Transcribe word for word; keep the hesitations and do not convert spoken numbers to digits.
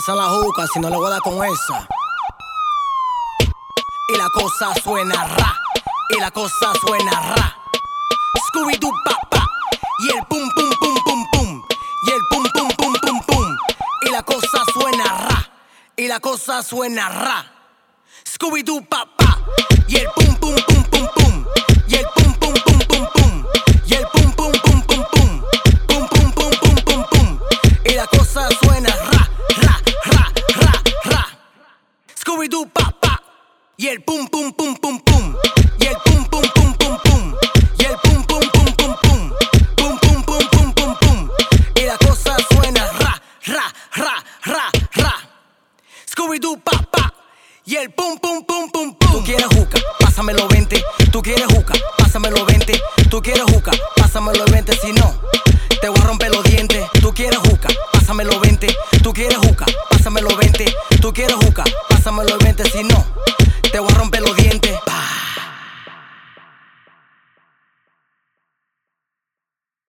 Pasa la juca, si no le voy a dar con esa. Y la cosa suena ra, y la cosa suena ra. Scooby-Doo pa pa, y el pum pum pum pum pum, y el pum pum pum pum pum. Y la cosa suena ra, y la cosa suena ra. Scooby-Doo pa pa, y el pum pum pum pum pum, y el pum pum pum pum pum, y el pum pum pum pum pum, pum pum pum pum pum pum. Y la cosa suena ra, ra, ra, ra, ra. Scooby-Doo pa pa, y el pum pum pum pum pum, y el pum pum pum pum pum, y el pum pum pum pum pum, pum pum pum pum pum pum. Y la cosa suena ra, ra, ra, ra, ra. Scooby-Doo pa pa, y el pum pum pum pum pum. Tú quieres juca, pásamelo veinte. Tú quieres juca, pásamelo veinte. Tú quieres juca, pásamelo veinte. Si no, te voy a romper los dientes. Tú quieres juca, pásamelo veinte. Tú quieres juca, pásamelo veinte. Tú quieres juca, pásamelo veinte. Si no, te voy a romper los dientes.